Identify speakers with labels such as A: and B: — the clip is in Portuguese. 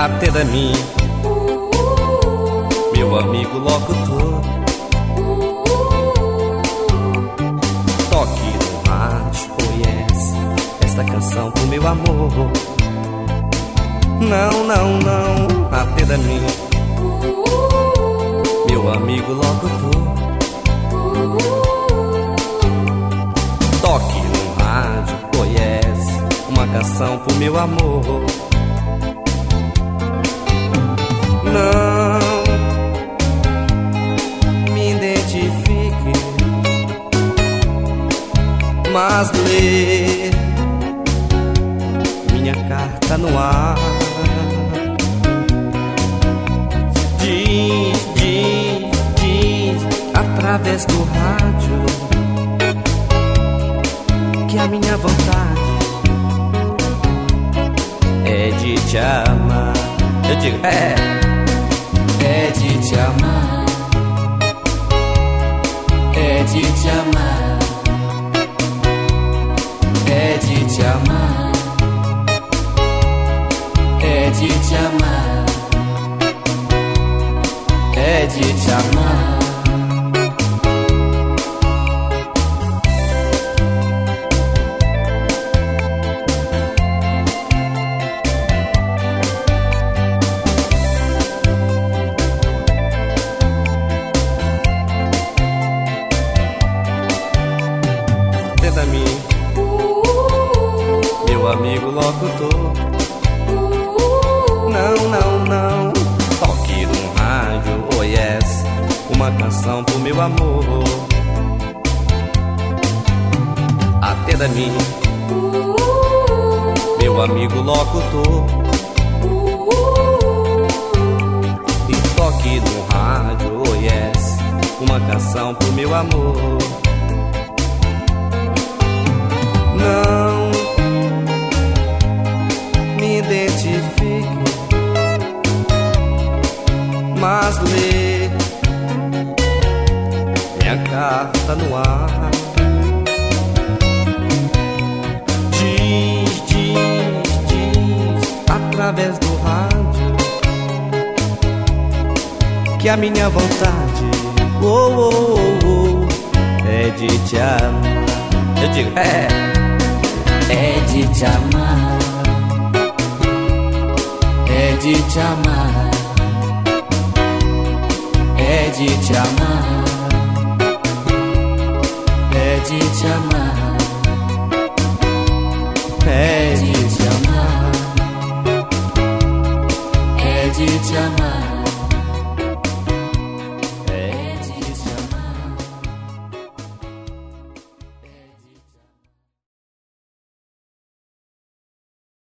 A: atenda a mim, meu amigo locutor. Toque no rádio, oh yes, esta canção pro meu amor. Não, não, não, atenda a mim, meu amigo locutor. Toque no rádio, oh yes, uma canção pro meu amor. Não me identifique, mas lê minha carta no ar. Diz através do rádio que a minha vontade é de te amar. Eu digo, é de te amar, é de te amar, é de te amar, é de te amar, é de te amar. Atenda a mim, meu amigo locutor. Não, não, não, toque no rádio, oh yes, uma canção pro meu amor. Atenda a mim, meu amigo locutor. E toque no rádio, oh yes, uma canção pro meu amor. Não me identifique, mas lê minha carta no ar. Diz através do rádio que a minha vontade é de te amar. Eu digo, é de te amar, é de te amar, é de te amar, é de te amar, é de te amar, é de te amar.